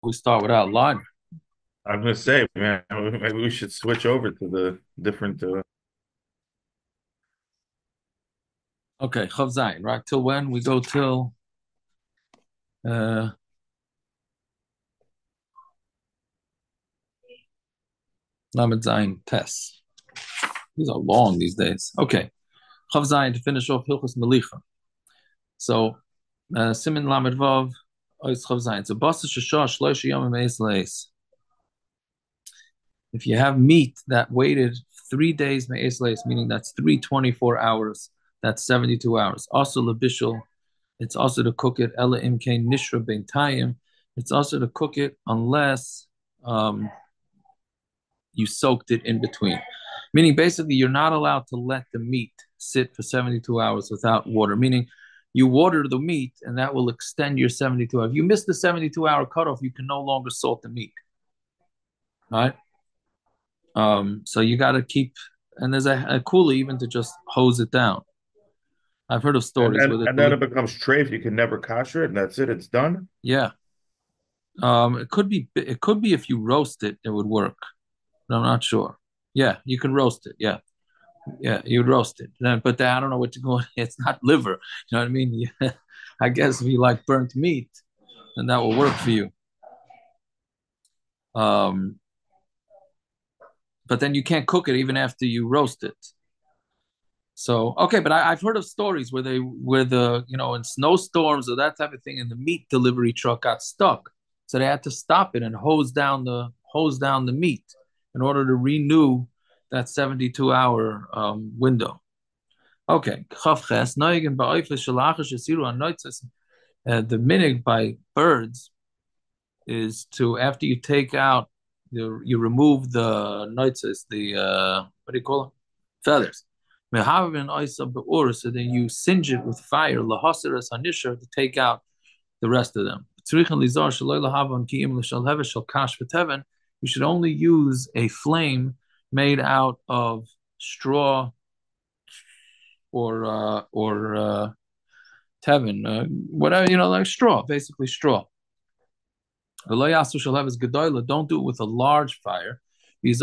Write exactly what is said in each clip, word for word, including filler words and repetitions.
we start without line. I'm gonna say, man, maybe we should switch over to the different. Uh, Okay, Chav Zayin, right? Till when? We go till uh Lamed Zayin Tes. These are long these days. Okay. Chav Zayin to finish off Hilchos Melicha. So uh Simin Lamed Vav Ois Chav Zayin. So Basa Shashah Shloisha Yom Eis Leis. If you have meat that waited three days Me'ez Leis, meaning that's three twenty-four hours, that's seventy-two hours. Also Labishal, it's also to cook it Ella Imkain Nishra Ben Tayim. It's also to cook it unless um you soaked it in between. Meaning, basically, you're not allowed to let the meat sit for seventy-two hours without water. Meaning, you water the meat, and that will extend your seventy-two hours. If you miss the seventy-two hour cutoff, you can no longer salt the meat. Right? Um, so you got to keep, and there's a, a coolie even to just hose it down. I've heard of and stories where then the and then coolie, it becomes treif. You can never kosher it, and that's it. It's done. yeah. Um, it could be, it could be if you roast it, it would work. But I'm not sure. Yeah, you can roast it. Yeah. Yeah, you roast it. But I don't know what to go. It's not liver. You know what I mean? Yeah. I guess if you like burnt meat, then that will work for you. Um, but then you can't cook it even after you roast it. So okay, but I, I've heard of stories where they where the you know in snowstorms or that type of thing, and the meat delivery truck got stuck, so they had to stop it and hose down the hose down the meat in order to renew that seventy-two hour um, window. Okay, Chavches, Noigen Ba'oifes Shalachish Yasiru on Noitzes. Uh, the minig by birds is to after you take out the you remove the noitzes, the uh what do you call it? Feathers. Mehavin oisa be'ur, so then you singe it with fire, lahaseres hanisher, to take out the rest of them. You should only use a flame made out of straw or uh, or uh, tevin, uh, whatever you know, like straw, basically straw. Don't do it with a large fire. You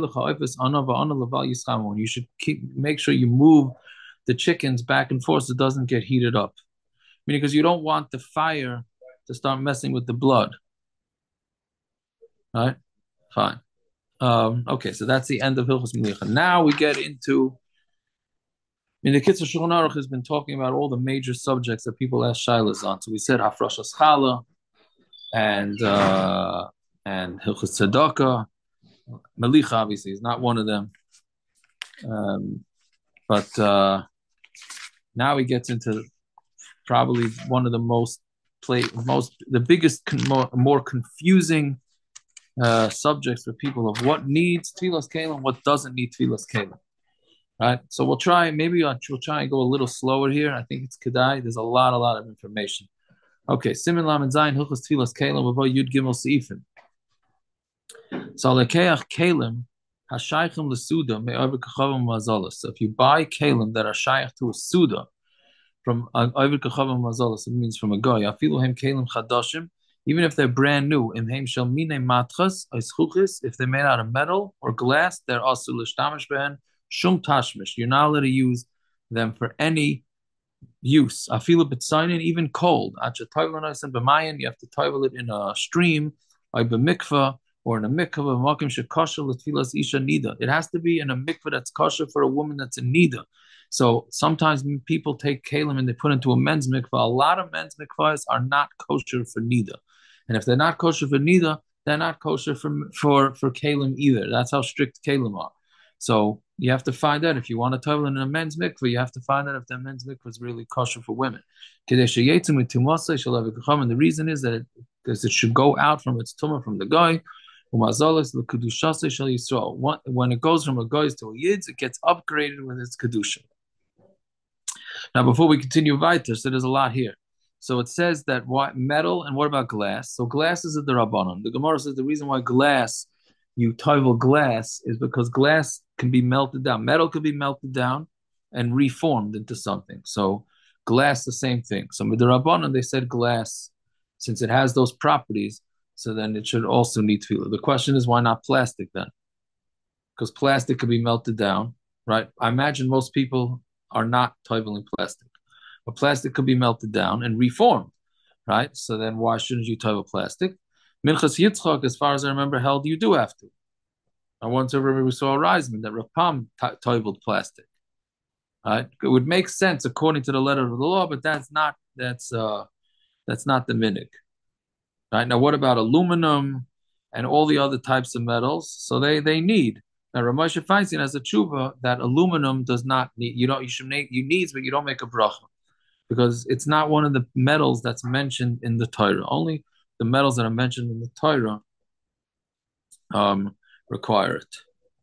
should keep make sure you move the chickens back and forth so it doesn't get heated up. Meaning because you don't want the fire to start messing with the blood. Right? Fine. Um, okay, so that's the end of Hilchos Melicha. Now we get into I mean, the Kitzur Shulchan Aruch has been talking about all the major subjects that people ask shilas on. So we said Hafrashas Chala and uh, and Hilchos Tzedakah. Melicha obviously is not one of them, um, but uh, now he gets into probably one of the most play most the biggest more, more confusing uh, subjects for people of what needs tefillas kalim, what doesn't need tefillas kalim. Right. So we'll try. Maybe I'll, we'll try and go a little slower here. I think it's kedai. There's a lot, a lot of information. Okay. Simin lam and zayin hilchos tefillas kalim v'vo yud gimel seifim. So lekeach kalim hashaychim lesuda me'over kachavim mazalas. So if you buy kalim that are shaykh to a suda from an over kachavim mazalas, it means from a guy. Afilu hem kalim chadashim, even if they're brand new. Im hem shel mine matchas oischuchis, if they're made out of metal or glass, they're also l'shtamish behen shum tashmish. You're not allowed to use them for any use. Afilu b'tzayin, even cold. Acha toivel noisim b'mayin, you have to toivel it in a stream, or b'mikvah, or in a mikvah, makim shekosher l'tfilas isha nida. It has to be in a mikvah that's kosher for a woman that's in nida. So sometimes people take kalim and they put into a men's mikvah. A lot of men's mikvahs are not kosher for nida, and if they're not kosher for nida, they're not kosher for for for kalim either. That's how strict kalim are. So you have to find out if you want to travel in a men's mikveh, you have to find out if that men's mikveh is really kosher for women. And the reason is that it, because it should go out from its tumah from the guy. When it goes from a guy to a yid, it gets upgraded with its kedusha. Now, before we continue weiter, so there's a lot here. So it says that what metal and what about glass? So glass is a derabanan. The Gemara says the reason why glass you toivel glass is because glass can be melted down. Metal can be melted down and reformed into something. So glass, the same thing. So with the Rabbanan, they said glass, since it has those properties, so then it should also need tefillah. The question is, why not plastic then? Because plastic could be melted down, right? I imagine most people are not toiveling plastic, but plastic could be melted down and reformed, right? So then why shouldn't you toivel plastic? Minchas Yitzchak, as far as I remember, held you do have to. I once remember we saw a Reisman that Rav Pam toiveled plastic. Right? It would make sense according to the letter of the law, but that's not that's uh that's not the minhag. Right? Now, what about aluminum and all the other types of metals? So they they need. Now, Ramosha Feinstein has a tshuva that aluminum does not need. You don't. You should make you needs, but you don't make a bracha because it's not one of the metals that's mentioned in the Torah. Only the metals that are mentioned in the Torah um, require it.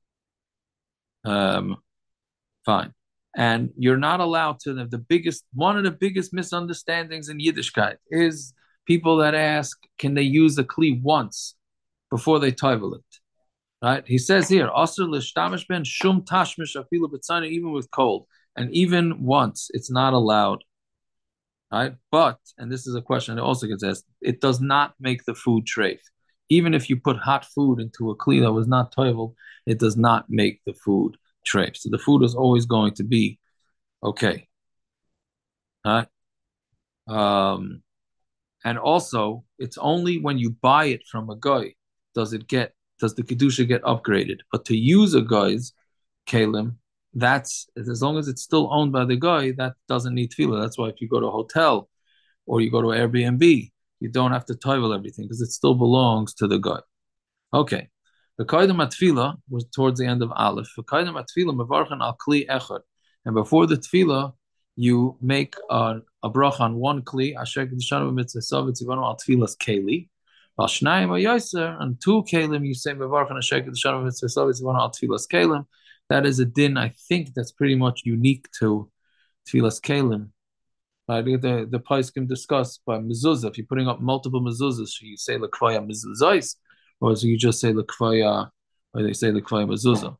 Um, fine. And you're not allowed to. The biggest, one of the biggest misunderstandings in Yiddishkeit is people that ask, can they use the kli once before they toivel it? Right? He says here, Asr l'shtamish ben shum tashmish afilu b'tzana, even with cold, and even once, it's not allowed. Right? But, and this is a question that also gets asked, it does not make the food treif. Even if you put hot food into a kli that was not toivel, it does not make the food treif. So the food is always going to be okay. Right? Um, and also, it's only when you buy it from a guy does it get does the kedusha get upgraded. But to use a guy's kalim, that's as long as it's still owned by the guy, that doesn't need tefillah. That's why if you go to a hotel or you go to Airbnb, you don't have to toivel everything because it still belongs to the guy. Okay. The kaidam atfila was towards the end of Aleph. The kaidam atfila mevarchan al kli echad, and before the tefillah, you make a, a brach on one kli. Asher kedushan b'mitzvah v'tzivanu al tfilas keli. Al shnayim ayoser, and two kelim you say mevarchan asher kedushan b'mitzvah v'tzivanu al tfilas kelim. That is a din. I think that's pretty much unique to tfilas kelim. I think the the Pais can discuss by mezuzah. If you're putting up multiple mezuzahs, so you say lekvaya mezuzahs, or so you just say lekvaya, or they say lekvaya mezuzah,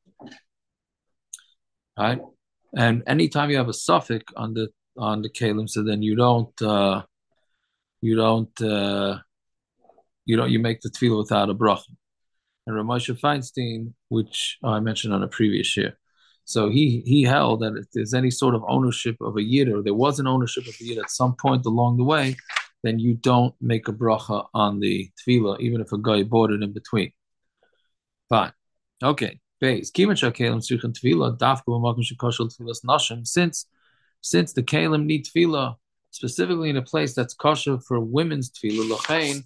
right? And anytime you have a suffix on the on the kalim, so then you don't uh, you don't uh, you don't you make the tefillah without a bracha. And Ramosha Feinstein, which I mentioned on a previous year, so he he held that if there's any sort of ownership of a yid, or there was an ownership of a yid at some point along the way, then you don't make a bracha on the tefillah, even if a guy bought it in between. Fine. Okay. Base. Since since the kalim need tefillah specifically in a place that's kosher for women's tefillah,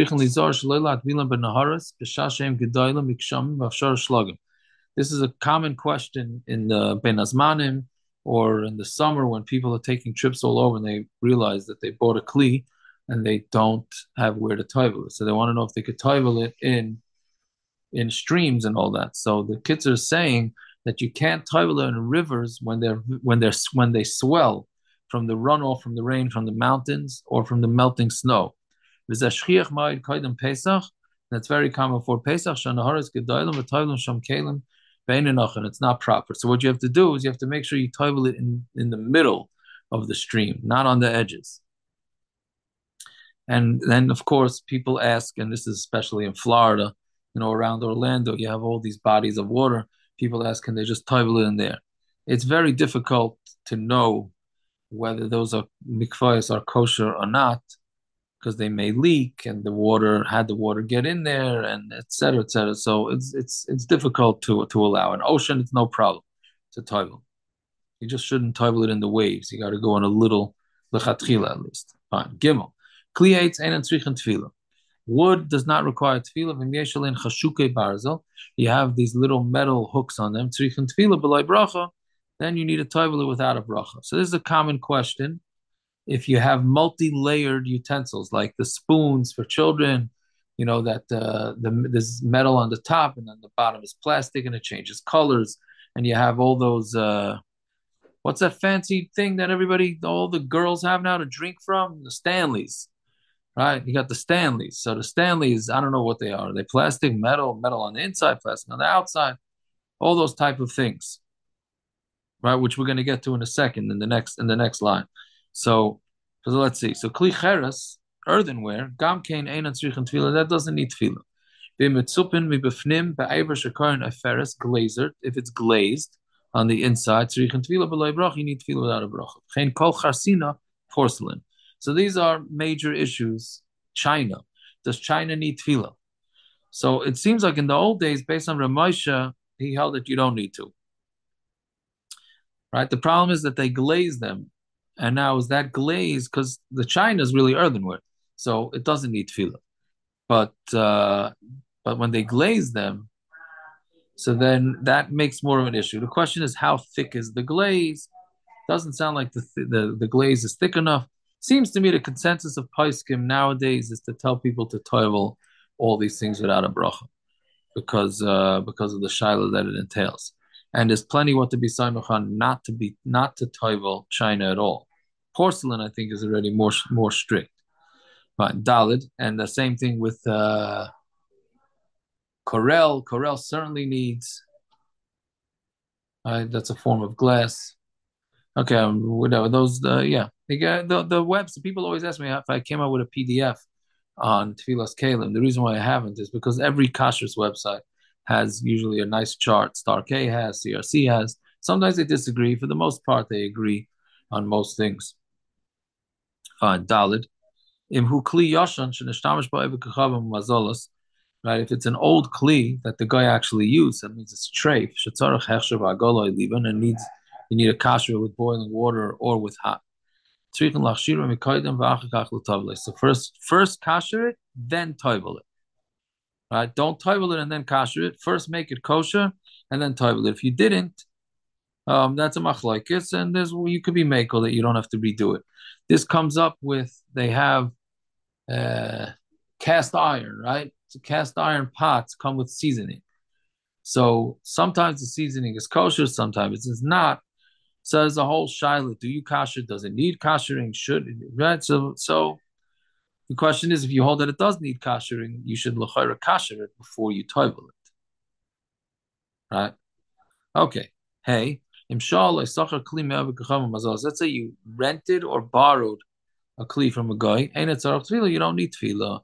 this is a common question in the Ben Azmanim or in the summer when people are taking trips all over and they realize that they bought a kli and they don't have where to toivel it. So they want to know if they could toivel it in in streams and all that. So the kids are saying that you can't toivel it in rivers when they're when they're when they swell from the runoff from the rain from the mountains or from the melting snow. That's very common for Pesach. And it's not proper. So what you have to do is you have to make sure you toivel it in, in the middle of the stream, not on the edges. And then, of course, people ask, and this is especially in Florida, you know, around Orlando, you have all these bodies of water. People ask, can they just toivel it in there? It's very difficult to know whether those are mikvahs are kosher or not, because they may leak and the water had the water get in there and et cetera, et cetera. So it's it's it's difficult to to allow. In ocean, it's no problem to toivel. You just shouldn't toivel it in the waves. You got to go on a little lechatchila at least. Fine. Gimel. Kli eitz einen tzrichen tefillah. Wood does not require tefillah. V'myeshalin chashuke barzel. You have these little metal hooks on them. Tzrichen tefillah b'lay bracha. Then you need a toivel without a bracha. So this is a common question. If you have multi-layered utensils like the spoons for children, you know that uh, the there's metal on the top and then the bottom is plastic and it changes colors, and you have all those uh, what's that fancy thing that everybody, all the girls have now to drink from? The Stanleys, right? You got the Stanleys. So the Stanleys, I don't know what they are. Are they plastic, metal, metal on the inside, plastic on the outside, all those type of things, right? Which we're going to get to in a second in the next in the next line. So, so let's see. So kli cheres, earthenware, gam kein ein tzrichen tefillah, that doesn't need tefillah. B'mitzupin mibefnim be'aver shekarin aferes glazer, if it's glazed on the inside, tzrichen tefillah b'loy brach, you need tefillah without a bracha. Chen kol charsina, porcelain. So these are major issues. China, does China need tefillah? So it seems like in the old days, based on Ramosha, he held that you don't need to. Right? The problem is that they glaze them. And now is that glaze, because the china is really earthenware, so it doesn't need tefillah. But uh, but when they glaze them, so then that makes more of an issue. The question is, how thick is the glaze? Doesn't sound like the th- the, the glaze is thick enough. Seems to me the consensus of Paiskim nowadays is to tell people to toivel all these things without a bracha, because uh, because of the shiloh that it entails. And there's plenty what to be Saimachan not to be not to toivel china at all. Porcelain, I think, is already more more strict. But Dalid, and the same thing with uh, Corel. Corel certainly needs. Uh, that's a form of glass. Okay, um, whatever those. Uh, yeah, the the the webs. People always ask me if I came out with a P D F on Tfilas Kalim. The reason why I haven't is because every kashrus website has usually a nice chart. Star K has, C R C has. Sometimes they disagree. For the most part, they agree on most things. Fine, Dalid. Imhu kli yashan shenishtamesh ba'evik kachavim mazolos. Right, if it's an old kli that the guy actually used, that means it's treif. Shetzarach hechsher v'agoloi liban, and needs you need a kasher with boiling water or with hot. So first, first kasher it, then toivel it. Right? Don't toivel it and then kasher it. First make it kosher and then toivel it. If you didn't, um, that's a machlokes, and there's you could be makel that you don't have to redo it. This comes up with they have uh, cast iron, right? So cast iron pots come with seasoning. So sometimes the seasoning is kosher, sometimes it's not. So there's a whole shiloh. Do you kasher? Does it need kashering? Should it, right? So so the question is, if you hold that it does need kashering, you should l'chayra kasher it before you toivel it. Right? Okay. Hey, let's say you rented or borrowed a kli from a guy. You don't need tefillah.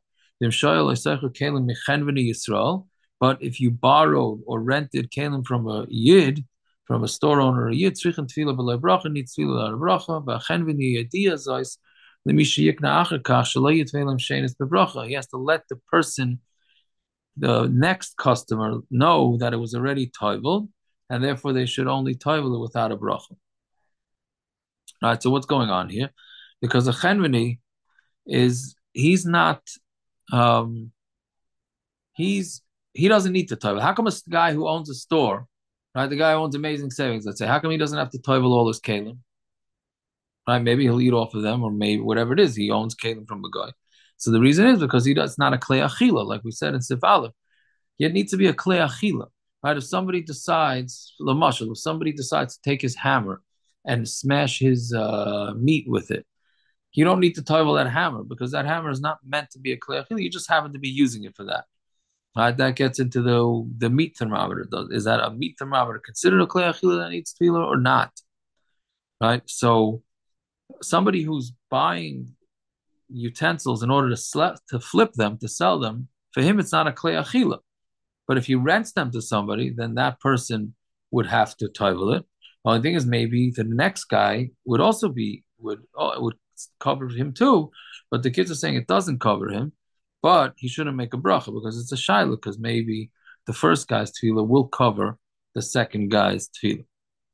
But if you borrowed or rented kelim from a yid, from a store owner, a yid, tzrichen tefillah b'lei bracha, needs tefillah b'lei bracha, v'achen v'ni yediyah zois, l'mi sheyikna acher kach, shelo yitvelim shenis b'bracha. He has to let the person, the next customer, know that it was already toivel, and therefore they should only toivel it without a bracha. All right, so what's going on here? Because a chenveni is, he's not, um, he's, he doesn't need to toivel. How come a guy who owns a store, right? The guy who owns Amazing Savings, let's say, how come he doesn't have to toivel all his kalim? Right? Maybe he'll eat off of them, or maybe whatever it is, he owns kalim from the guy. So the reason is because he does not a klei achila, like we said in Sif Aleph. It needs to be a klei achila, right? If somebody decides, lamashal, if somebody decides to take his hammer and smash his uh, meat with it, you don't need to toivel that hammer because that hammer is not meant to be a klei achila. You just happen to be using it for that. Right, that gets into the the meat thermometer. Is that a meat thermometer considered a klei achila that needs tefillah or not? Right. So somebody who's buying utensils in order to slap, to flip them to sell them, for him it's not a klei achila. But if he rents them to somebody, then that person would have to toivel it. The only thing is maybe the next guy would also be would oh, would cover him too. But the kids are saying it doesn't cover him. But he shouldn't make a bracha because it's a shiloh, because maybe the first guy's tefillah will cover the second guy's tefillah.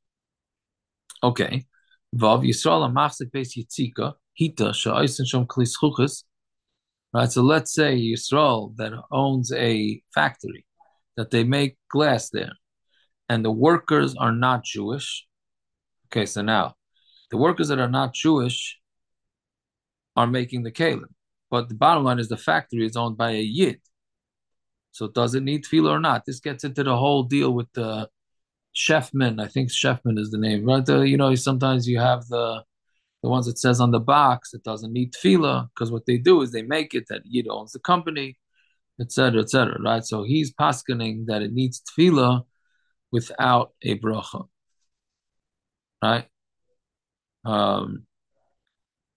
Okay. Vav Yisrael Amachzik Beis Yitzika Hita Sha'isen Shom Kli Schuchas. Right. So let's say Yisrael that owns a factory that they make glass there, and the workers are not Jewish. Okay. So now the workers that are not Jewish are making the kalim. But the bottom line is the factory is owned by a yid. So does it need tefillah or not? This gets into the whole deal with the chefman. I think chefman is the name, right? The, you know, sometimes you have the the ones that says on the box it doesn't need tefillah because what they do is they make it that yid owns the company, et cetera, et cetera, right? So he's paskening that it needs tefillah without a bracha, right? Um,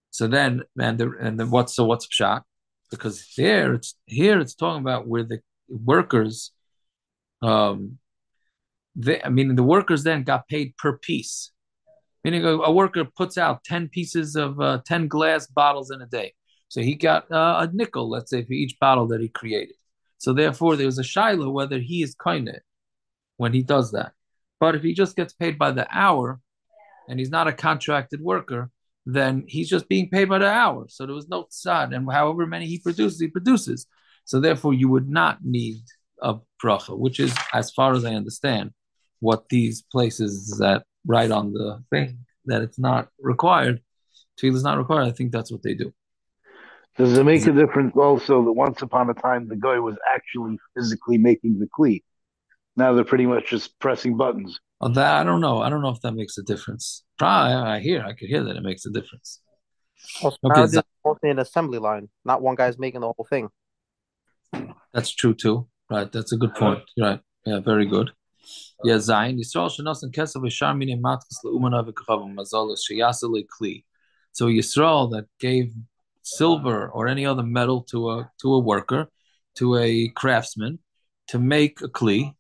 So then, and the, and then what's so what's pshat? Because here it's here it's talking about where the workers, um, they, I mean, the workers then got paid per piece. Meaning a, a worker puts out ten pieces of uh, ten glass bottles in a day. So he got uh, a nickel, let's say, for each bottle that he created. So therefore, there's a shiloh whether he is kind when he does that. But if he just gets paid by the hour and he's not a contracted worker, then he's just being paid by the hour. So there was no tzad, and however many he produces, he produces. So therefore, you would not need a bracha, which is, as far as I understand, what these places that write on the thing that it's not required. Tefillah is not required. I think that's what they do. Does it make a difference also that once upon a time the guy was actually physically making the kli? Now they're pretty much just pressing buttons. Oh, that I don't know. I don't know if that makes a difference. Probably, I hear, I could hear that it makes a difference. Also, Okay, now there's mostly an assembly line. Not one guy's making the whole thing. That's true too. Right, that's a good point. You're right. Yeah, very good. Yeah, Zayin. Yisrael shenosan kesav v'shar minim matkas le'umana v'kachav mazolas sheyasa le'kli. So Yisrael that gave silver or any other metal to a to a worker, to a craftsman, to make a kli,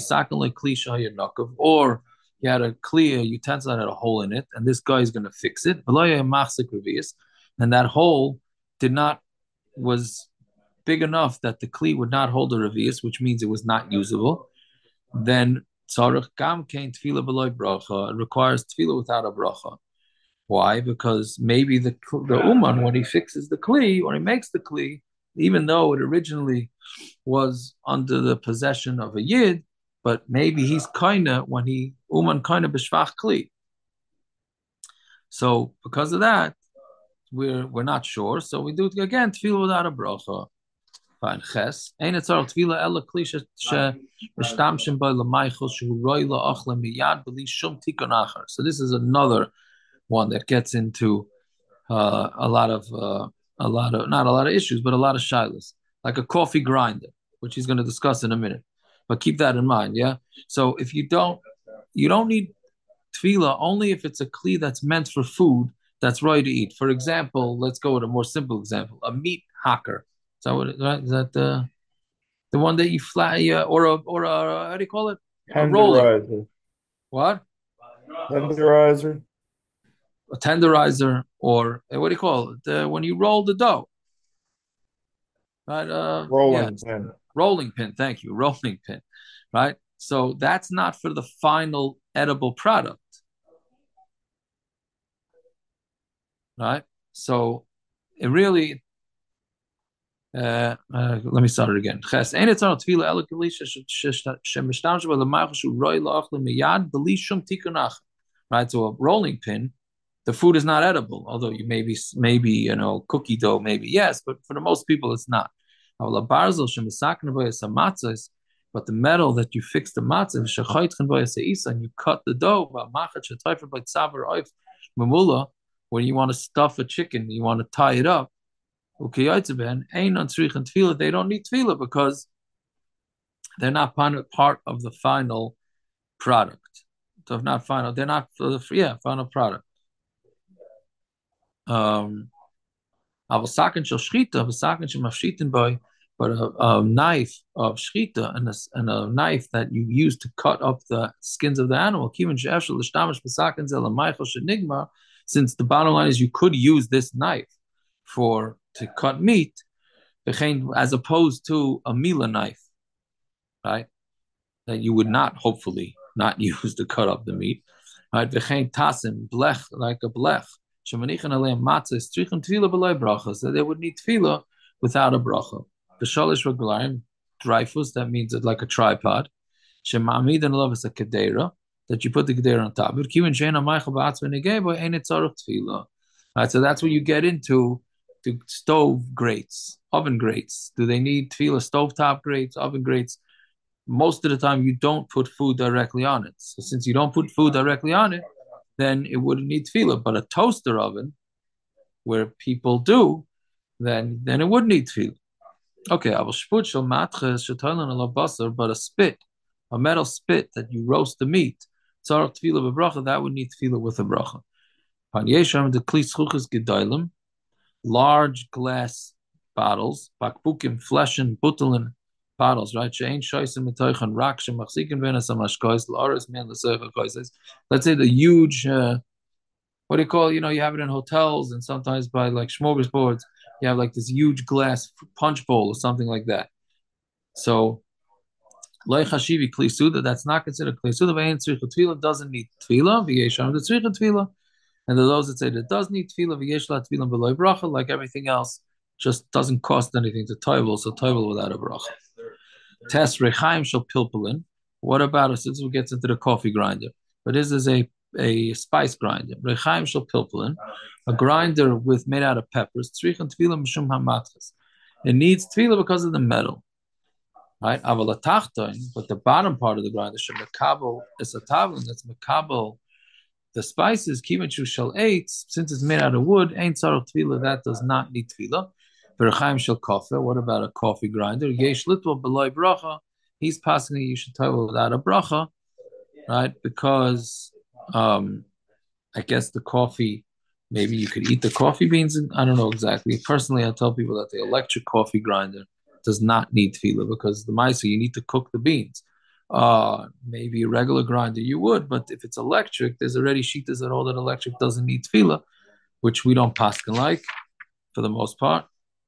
or you had a kli, a utensil that had a hole in it, and this guy is going to fix it. And that hole did not was big enough that the kli would not hold a revius, which means it was not usable. Then tzarich gam kein tefillah b'loy bracha. It requires tefillah without a bracha. Why? Because maybe the the uman, when he fixes the kli or he makes the kli, even though it originally was under the possession of a yid, but maybe he's kinda when he uman kinda b'shvach kli. So because of that, we're we're not sure. So we do it again tefillah without a bracha. Fine. Ches. Ein etzarach tefillah ela kli she mishtamshim by lamaychos shehu roi la'achla miyad b'li shum tikun achar. So this is another one that gets into uh, a lot of uh, a lot of not a lot of issues, but a lot of shilas, like a coffee grinder, which he's going to discuss in a minute. But keep that in mind, yeah. So if you don't, you don't need tefillah only if it's a kli that's meant for food that's right to eat. For example, let's go with a more simple example: a meat hacker. Is that what? It, right? Is that the the one that you flat uh, or a or a how do you call it? A roller. What? Tenderizer. A tenderizer, or what do you call it? The, when you roll the dough, right? Uh, rolling yeah. pin. Rolling pin. Thank you. Rolling pin, right? So that's not for the final edible product, right? So it really. Uh, uh, let me start it again. Right, so a rolling pin, the food is not edible. Although you maybe maybe you know cookie dough, maybe yes, but for the most people it's not. But the metal that you fix the matzah and you cut the dough, when you want to stuff a chicken, you want to tie it up. They don't need tefillah because they're not part of the final product. So if not final, they're not for the yeah final product. Um, but a, a knife of shchita and a, and a knife that you use to cut up the skins of the animal. Since the bottom line is you could use this knife for to cut meat, as opposed to a mila knife, right? That you would not hopefully not use to cut up the meat, right? Tasim blech like a blech. So they would need tefillah without a bracha. The shalish regularim dreyfus, that means it's like a tripod. Shemamid and love is a kedera that you put the kedera on top. Right, so that's what you get into to stove grates, oven grates. Do they need tefillah stovetop grates, oven grates? Most of the time, you don't put food directly on it. So since you don't put food directly on it, then it wouldn't need tefillah. But a toaster oven, where people do, then then it would need tefillah. Okay, I will shput shel matches shetolan ala basar, but a spit, a metal spit that you roast the meat, tzarach tefillah b'bracha, that would need tefillah with a bracha. Pan yesham the kli zchuchas gedolim. large glass bottles, bakbukim, fleschen, butelin bottles, right? She'ein shoysim mitoichan rak shemachzikin v'enasam ashkois l'oris men l'soicha koises. Let's say the huge, uh, what do you call, you know, you have it in hotels and sometimes by like smorgasbords, you have like this huge glass punch bowl or something like that. So, loy chashivi kli suda, that's not considered kli suda, v'ein tzricha tefillah, doesn't need tefillah, v'yesham the tzricha tefillah. And there are those that say that it does need tefillah, v'yeshla tefillah below bracha, like everything else, just doesn't cost anything to toivel, so toivel without a bracha. Test rechaim shel pilpulin. What about us? This gets into the coffee grinder, but this is a a spice grinder. Rechaim shel pilpulin, a grinder with made out of peppers. Tzrichan tefillah mishum hamatchas. It needs tefillah because of the metal, right? Aval atachton, but the bottom part of the grinder should mekabel is a tavlin that's mekabel. The spices, kivachu shel eitz, since it's made out of wood, ain't tzarich tefillah, that does not need tefillah. V'rechaim shel kofe, what about a coffee grinder? Yesh litval beloy bracha, he's passing it, you should tell without a bracha, right? Because um, I guess the coffee, maybe you could eat the coffee beans, and I don't know exactly. Personally, I tell people that the electric coffee grinder does not need tefillah because the ma'aser, you need to cook the beans. Uh, maybe a regular grinder you would, but if it's electric, there's already shitas that hold that electric doesn't need tefillah, which we don't paskin like for the most part.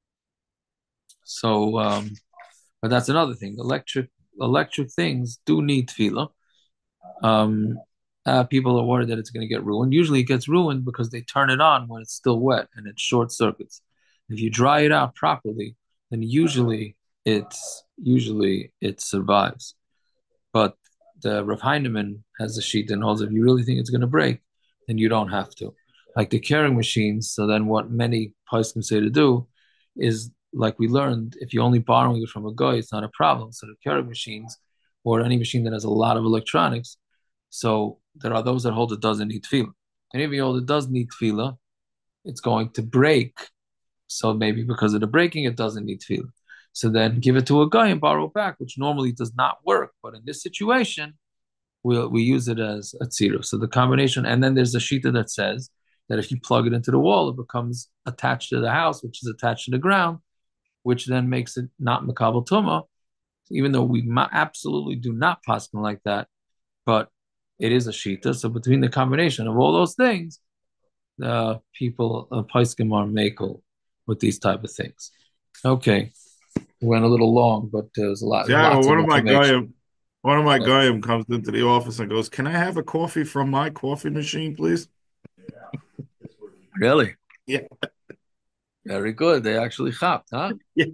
So, um, but that's another thing. Electric electric things do need tefillah. Um, uh, people are worried that it's going to get ruined. Usually, it gets ruined because they turn it on when it's still wet and it short circuits. If you dry it out properly, then usually it's usually it survives. But the Rav Heinemann has a sheet that holds if you really think it's going to break, then you don't have to. Like the carrying machines, so then what many poskim say to do is, like we learned, if you're only borrowing it from a guy, it's not a problem. So the carrying machines, or any machine that has a lot of electronics, so there are those that hold it doesn't need tefillah. And if you hold it does need tefillah, it's going to break. So maybe because of the breaking, it doesn't need tefillah. So then give it to a guy and borrow it back, which normally does not work. But in this situation, we'll, we use it as a tzira. So the combination, and then there's a shita that says that if you plug it into the wall, it becomes attached to the house, which is attached to the ground, which then makes it not makabel tuma, even though we ma- absolutely do not paskin like that, but it is a shita. So between the combination of all those things, uh, people, uh, paiskim are makel with these type of things. Okay. Went a little long, but there's a lot. Yeah, well, lots one of of my information. goyim, one of my Yeah. goyim comes into the office and goes, "Can I have a coffee from my coffee machine, please?" Really? Yeah. Very good. They actually chopped, huh? Yeah.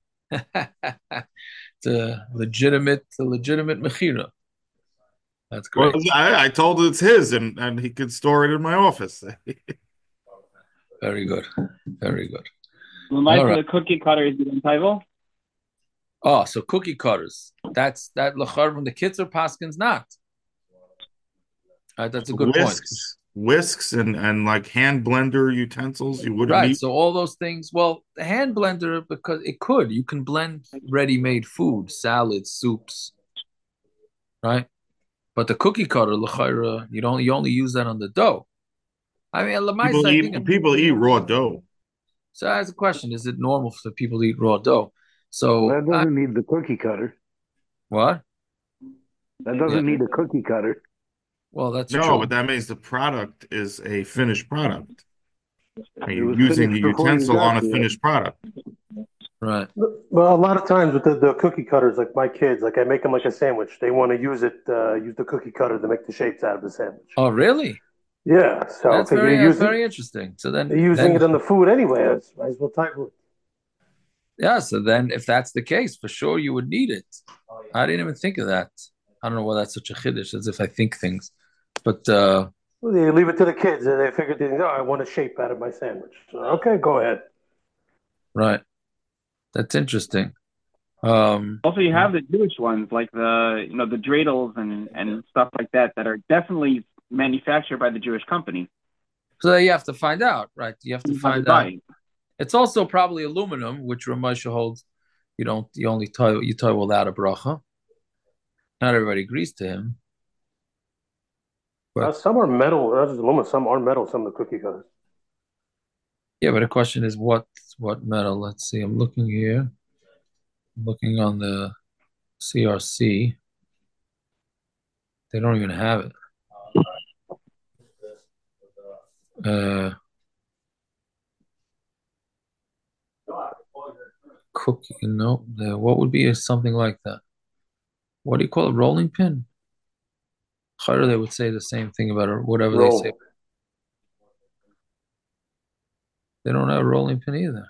It's a legitimate, a legitimate mechira. That's Well, great. I, I told him it's his, and and he could store it in my office. Very good. Very good. The mic All for right. the cookie cutter is in Taivo. Oh, so cookie cutters. That's that lachar from the kids or paskins not. All right, that's a good point. Whisks, whisks, and and like hand blender utensils you wouldn't Right. need. So all those things. Well, the hand blender, because it could. You can blend ready-made food, salads, soups. Right. But the cookie cutter, l'chayra, you don't you only use that on the dough. I mean, People lamaisa, I eat think. people eat raw dough. So as a question, is it normal for people to eat raw dough? So That I, doesn't need the cookie cutter. what? That doesn't Yeah. need a cookie cutter. Well, that's No, true. but that means the product is a finished product. And It you're was using the finished before you utensil got on a to it. finished product. Right. Well, a lot of times with the, the cookie cutters, like my kids, like I make them like a sandwich. They want to use it, uh, use the cookie cutter to make the shapes out of the sandwich. Oh, really? Yeah, so That's if very you're that's using, very interesting. So then, they're using then it on the food anyway. I might as well type it. yeah. So then, if that's the case, for sure you would need it. I didn't even think of that. I don't know why that's such a chiddush, as if I think things. But uh, Well, they leave it to the kids, and they figure, they think, oh, I want a shape out of my sandwich. So, okay, go ahead. right, that's interesting. Um, Also, you have the Jewish ones, like the you know the dreidels and and stuff like that, that are definitely manufactured by the Jewish company. so you have to find out, right? You have to You have to find buy out. it. It's also probably aluminum, which Ramosha holds. You don't. You only tie. You tie without a bracha. Not everybody agrees to him. Uh, some are metal, not just aluminum. Some are metal. Some of the cookie cutters. Yeah, but the question is what what metal? Let's see. I'm looking here. I'm looking on the C R C. They don't even have it. Uh, cookie. No, the, what would be something like that? What do you call it? Rolling pin? Chayr, they would say the same thing about it, whatever they say. Roll. They don't have a rolling pin either.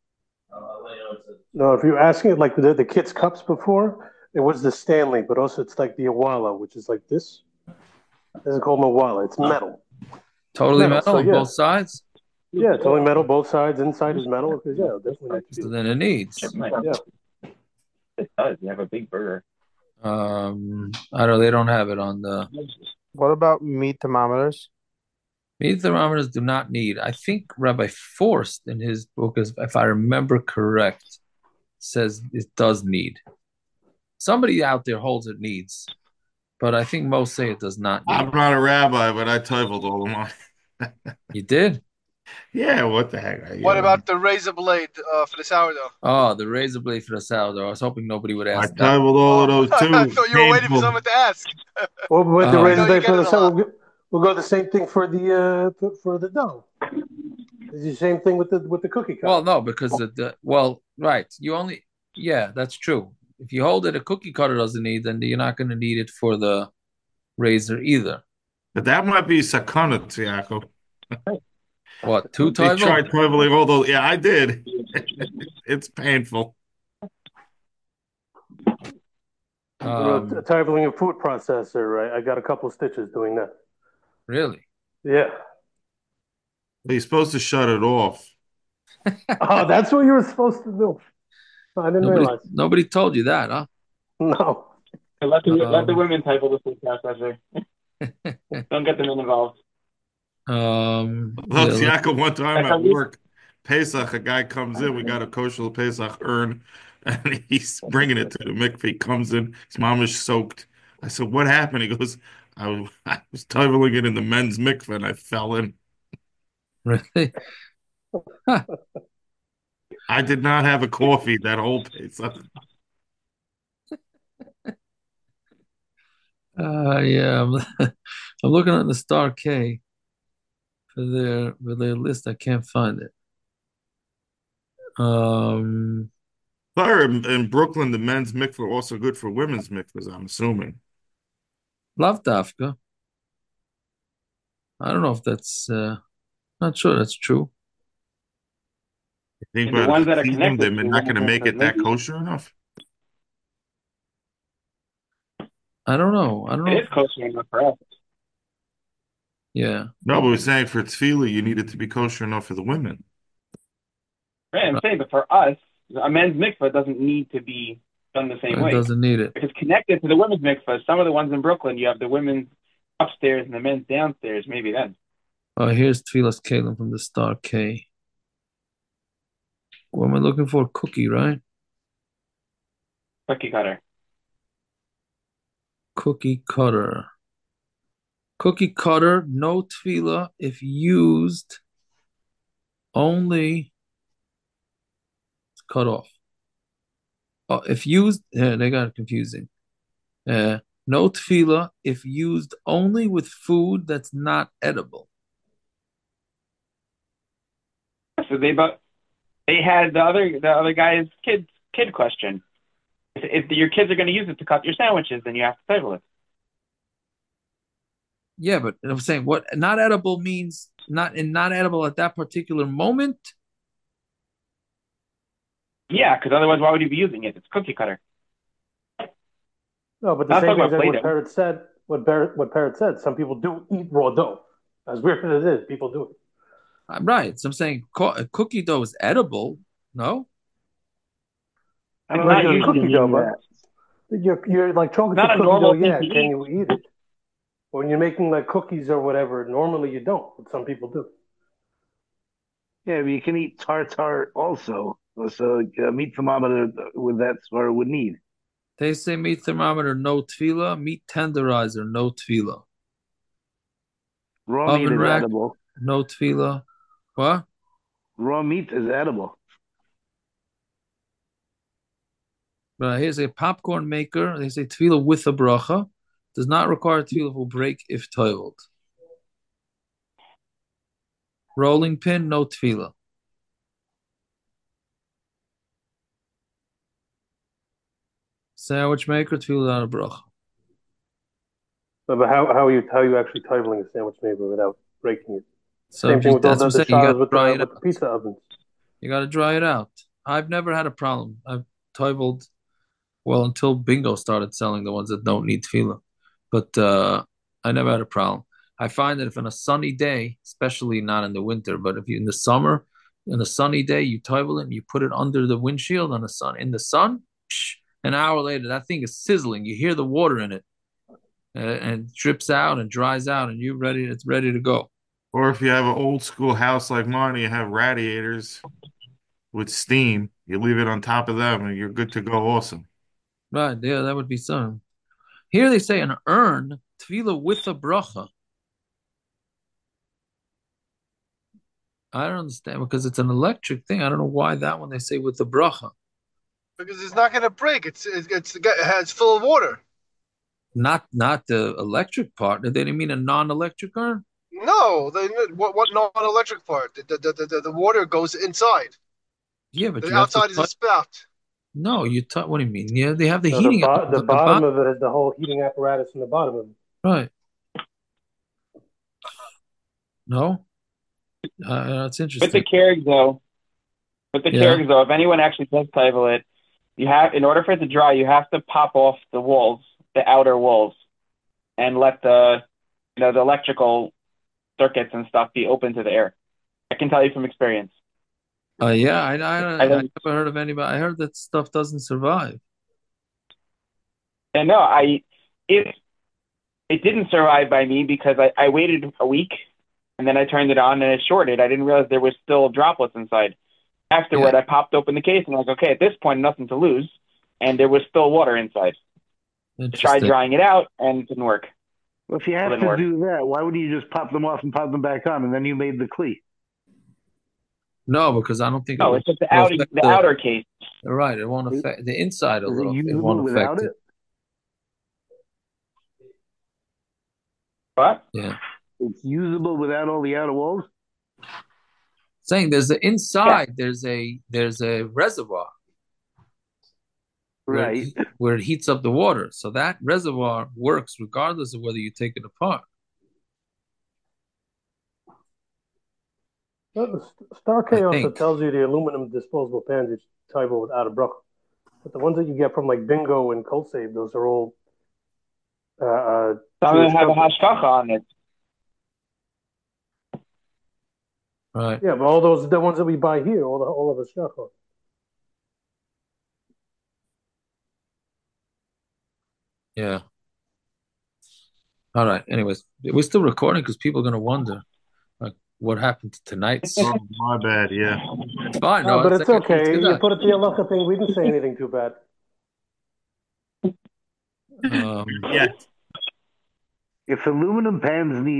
No, if you're asking it like the, the kids' cups before, it was the Stanley, but also it's like the Awala, which is like this. This is called an Awala. It's metal. Totally Metal, metal so on yeah. both sides? Yeah, totally metal, both sides. Inside is metal, because yeah, definitely need to So be. then it needs. Yeah. It does. You have a big burger. Um, I don't. They don't have it on the What about meat thermometers? meat thermometers. Do not need. I think Rabbi Forst in his book, is, if I remember correct, says it does need. Somebody out there holds it needs, but I think most say it does not I'm need. not a rabbi, but I toiveled all of mine. You did? Yeah, what the heck? I, What uh, about the razor blade uh, for the sourdough? Oh, the razor blade for the sourdough. I was hoping nobody would I ask that. toiveled all of Oh, those I too. thought you were waiting for Painful. someone to ask. Well, with the Oh. razor You know, blade you for get the it a so lot. we'll, go- we'll go the same thing for the uh for, for the dough. It's the same thing with the with the cookie cutter. Well, no, because the, the well, right. You only yeah, that's true. If you hold it, a cookie cutter doesn't need, then you're not going to need it for the razor either. But that might be sakana, Yaakov. What, two They toivel? tried toiveling all those. Yeah, I did. It's painful. Um, a toiveling a food processor, right? I got a couple stitches doing that. really? Yeah. You're supposed to shut it off. Oh, that's what you were supposed to do. I didn't Nobody, realize. nobody told you that, huh? No. Let the, let the Um, women type of the food processor. Don't get them involved. Um, Well, yeah, let- Yaakov, one time That's at how we- work, Pesach, a guy comes in. We got a kosher Pesach urn, and he's bringing it to the mikveh. He comes in, his mom is soaked. I said, "What happened?" He goes, "I was, I was toiveling it in the men's mikveh, and I fell in. really? Huh. I did not have a coffee that whole Pesach." Uh, yeah, I'm, I'm looking at the Star K for their for their list. I can't find it. Um, Sorry, in, in Brooklyn, the men's mikveh are also good for women's mikvahs, I'm assuming. Lavdafka. I don't know if that's uh, not sure that's true. I think And the by ones that are the connected they're to not going to women's make it that maybe. kosher enough. I don't know. I don't know. It is kosher enough for us. Yeah, No, but we're saying for tefillah, you need it to be kosher enough for the women. Right, I'm saying, but for us, a men's mikvah doesn't need to be done the same it way. doesn't need it. If it's connected to the women's mikvah, some of the ones in Brooklyn, you have the women's upstairs and the men's downstairs, maybe then. Oh, here's Tfilas Kalim from the Star K. What am I looking for? Cookie, right? Cookie cutter. Cookie cutter. Cookie cutter, no tefillah if used only. It's cut off. Oh, if used, yeah, they got it confusing. Uh, no tefillah if used only with food that's not edible. So they but they had the other the other guy's kid kid question. If, if your kids are going to use it to cut your sandwiches, then you have to table it. Yeah, but I'm saying what not edible means not and not edible at that particular moment. Yeah, because otherwise, why would you be using it? It's cookie cutter. No, but the Not same talking thing about as what Play-Doh. Parrot said. What Parrot, what Parrot said. Some people do eat raw dough. As weird as it is, people do it. I'm right. So I'm saying co- cookie dough is edible. No, I don't It's know not if you're usually cookie mean dough, but you're, you're like chocolate Not chip a cookie normal dough. thing Yeah, to can eat. you eat it? When you're making like cookies or whatever, normally you don't, but some people do. Yeah, but you can eat tartar also. So uh, meat thermometer with that sort of would need. they say meat thermometer no tefillah, meat tenderizer no tefillah, Raw meat oven is rack edible. no tefillah. What? Raw meat is edible. But here's a popcorn maker. They say tefillah with a bracha does not require tefillah will break if toiled. Rolling pin, no tefillah. Sandwich maker, tefillah without a bracha. But how how are you how are you actually toiling a sandwich maker without breaking it? So Same thing with all that's the, what the I'm saying. You showers got with to dry the it with the out. pizza ovens. You got to dry it out. I've never had a problem. I've toiveled well until Bingo started selling the ones that don't need tefillah, but uh, I never had a problem. I find that if on a sunny day, especially not in the winter, but if you in the summer, in a sunny day, you toivel it and you put it under the windshield on the sun. In the sun, psh, an hour later, that thing is sizzling. You hear the water in it, uh, and it drips out and dries out, and you're ready. It's ready to go. Or if you have an old school house like mine, you have radiators with steam. You leave it on top of them, and you're good to go. Also, Right? Yeah, that would be some. Here they say an urn tefillah with a bracha. I don't understand because it's an electric thing. I don't know why that one they say with the bracha. Because it's not going to break. It's it's it's, it's full of water. Not not the electric part. They didn't mean a non-electric urn. No, the what what non-electric part? The the, the, the, the water goes inside. Yeah, but The you have to outside is a touch. spout. No, you touch. What do you mean? Yeah, they have the No, heating the, bo- element the on bottom of it is the whole heating apparatus in the bottom of it. Right. No, uh, that's interesting. With the Keurig though, with the Yeah. Keurig though, if anyone actually does toivel it, you have in order for it to dry, you have to pop off the walls, the outer walls, and let the you know the electrical circuits and stuff be open to the air. I can tell you from experience. Uh, yeah, I, I, I, I don't- never heard of anybody. I heard that stuff doesn't survive. And no, I it it didn't survive by me because I, I waited a week and then I turned it on and it shorted. I didn't realize there was still droplets inside. Afterward, Yeah. I popped open the case and I was like, okay, at this point, nothing to lose, and there was still water inside. I tried Interesting. drying it out and it didn't work. Well, if you have Didn't to work. do that, why wouldn't you just pop them off and pop them back on, and then you made the clee? No, because I don't think No, it it's just the will outer affect the outer case. Right, it won't affect the inside. A Is it little. It usable won't without affect it? it. What? Yeah. It's usable without all the outer walls? Saying there's the inside. There's a there's a reservoir. Where Right. it, where it heats up the water. So that reservoir works regardless of whether you take it apart. Well, the St- Star I Chaos think. that tells you the aluminum disposable pans you toivel without a bracha. But the ones that you get from like Bingo and Cold Save, those are all uh, uh, Some of them Jewish have a companies. hashkacha on it. Right. Yeah, but all those the ones that we buy here, all the all of us shachar. Yeah. All right. Anyways, we're still recording because people are gonna wonder like what happened to tonight's. oh, my bad. Yeah, It's fine. No, No, but it's it's like- okay. it's You good. put it the halacha thing. We didn't say anything too bad. Um, yeah. If aluminum pans need